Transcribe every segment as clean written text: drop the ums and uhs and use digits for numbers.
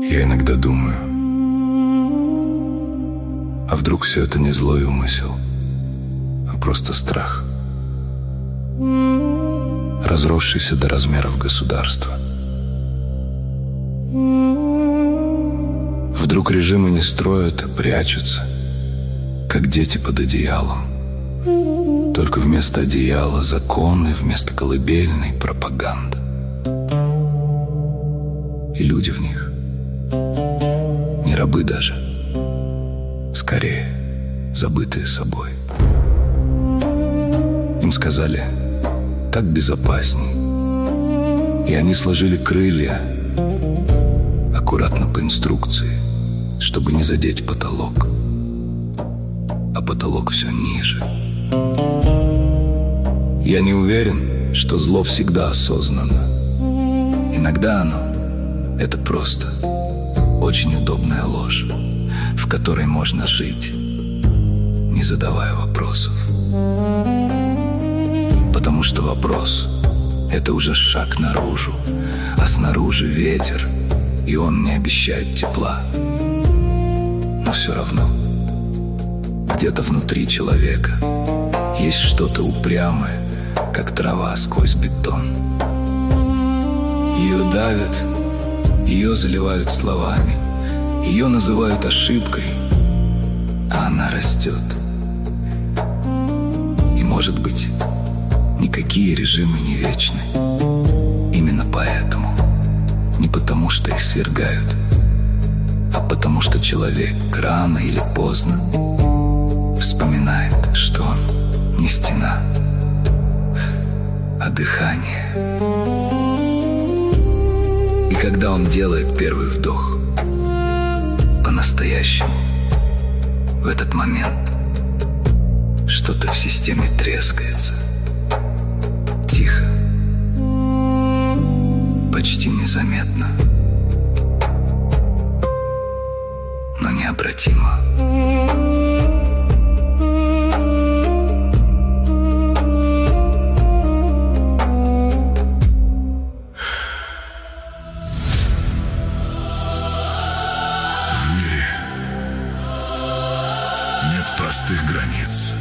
Я иногда думаю, а вдруг все это не злой умысел, а просто страх, разросшийся до размеров государства. Вдруг режимы не строят, а прячутся, как дети под одеялом. Только вместо одеяла законы, вместо колыбельной пропаганда. И люди в них не рабы даже, скорее забытые собой. Им сказали, так безопасней, и они сложили крылья аккуратно по инструкции, чтобы не задеть потолок. А потолок все ниже. Я не уверен, что зло всегда осознанно. Иногда оно — это просто очень удобная ложь, в которой можно жить, не задавая вопросов. Потому что вопрос — это уже шаг наружу, а снаружи ветер, и он не обещает тепла. Но все равно где-то внутри человека есть что-то упрямое, как трава сквозь бетон. Ее давят, ее заливают словами, ее называют ошибкой, а она растет. И, может быть, никакие режимы не вечны. Именно поэтому. Не потому, что их свергают, а потому, что человек рано или поздно вспоминает, что он не стена, а дыхание. И когда он делает первый вдох, по-настоящему, в этот момент что-то в системе трескается. Тихо, почти незаметно, но необратимо. Простых границ.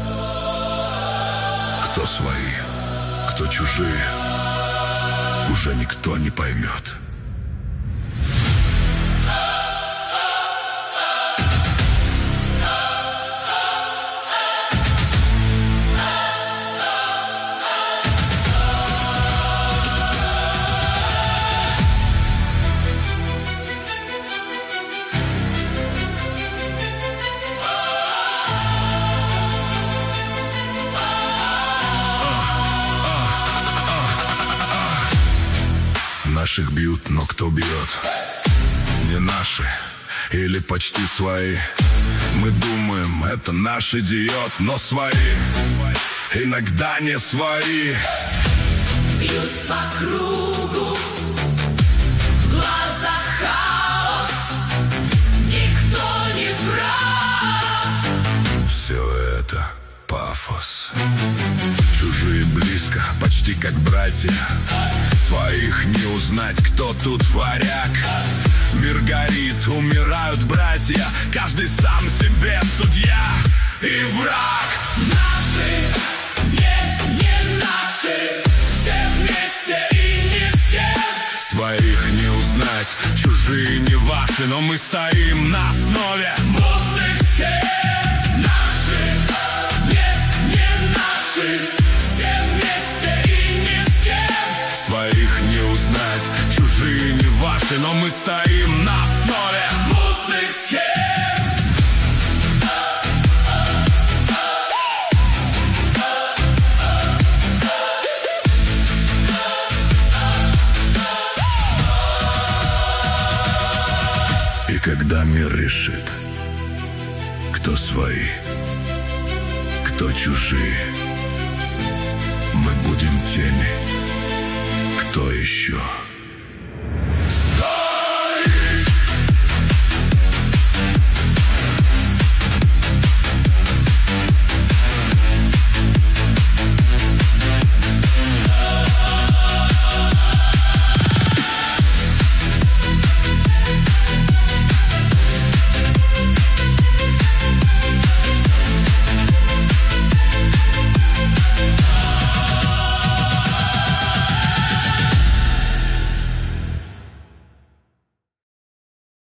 Кто свои, кто чужие, уже никто не поймет. Наших бьют, но кто бьет? Не наши или почти свои. Мы думаем, это наш идиот, но свои иногда не свои. Бьют по кругу, в глазах хаос, никто не прав. Все это пафос. Чужие близко, почти как братья. Своих не узнать, кто тут варяг. Мир горит, умирают братья. Каждый сам себе судья и враг. Наши, нет, не наши, все вместе и ни с кем. Своих не узнать, чужие не ваши, но мы стоим на основе мутных схем. Наши, нет, не наши, все вместе и ни с кем. Своих не узнать, чужие не ваши, но мы стоим на основе мутных схем. И когда мир решит, кто свои, кто чужие, мы будем теми, кто еще